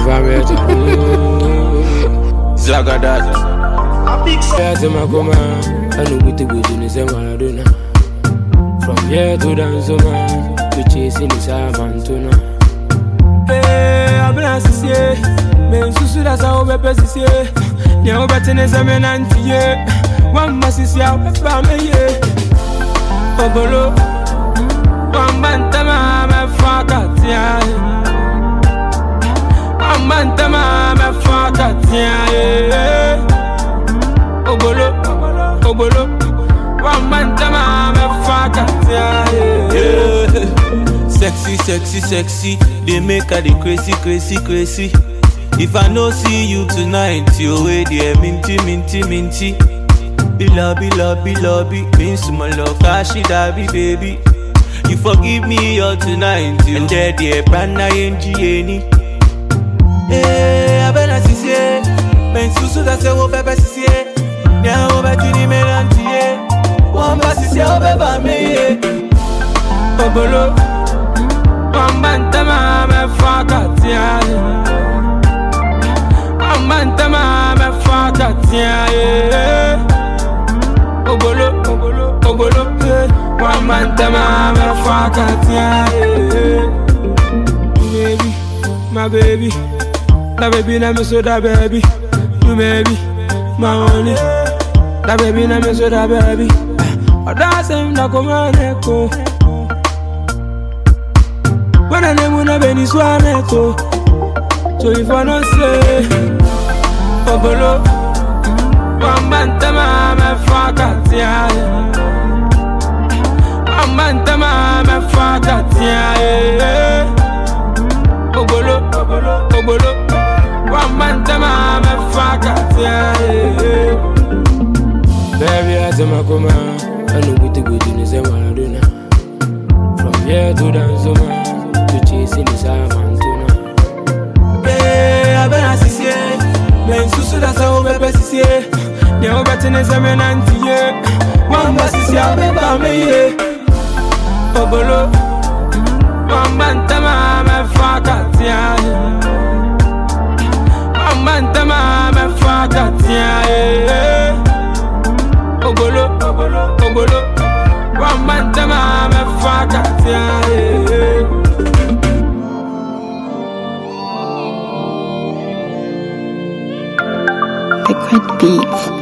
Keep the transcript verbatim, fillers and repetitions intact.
Vameto. Zagadat. Yazemakoma, I know what to go to the Maradona. From here to Danzoma, to chasing the Savantona. Hey, I'm not to say, men Susura Sao Pepsi, Yao Batinez a man anti, one must see how family. Obolo, one bantama, my fakatia. One bantama, my fakatia. Obolo, obolo, one bantama, my fakatia. Sexy, sexy, sexy. They make her the crazy, crazy, crazy. If I no see you tonight, you way there, minty, minty, minty. Be lobby, lobby, lobby. Means my love, kashi dabi, baby. You forgive me all tonight, and there, dear, prana yenji Eh, I better see it. Men susu da se wo pepe si it. Nya wo betini melanti eh. Wamba si se wo beba me eh. Obolo, one bantama, my fakatia. One bantama, my fakatia. Obolo, obolo, obolo, one bantama, my fakatia. Baby, my baby, that baby na me so that baby. You baby, my only. That baby na me so that baby. Oh, that's him that come on echo. When I name una beni swaneto. So if I don't say Obolo, one bantama, my fakatia. One bantama, my fakatia. Obolo, obolo, obolo, one bantama, my fakatia. Baby, I say my come I know what to go to the Maradona. From here to Danzoma, to chasing the Savantona. Eh, I better see it. Men susu da se wo pepe si it. Nya wo betene se me nanti ye. Wamba si se wo beba me eh. Obolo, one bantama, my fakatia. One bantama, my fakatia. Obolo, obolo, obolo, one bantama, my fakatia. Liquid Beats.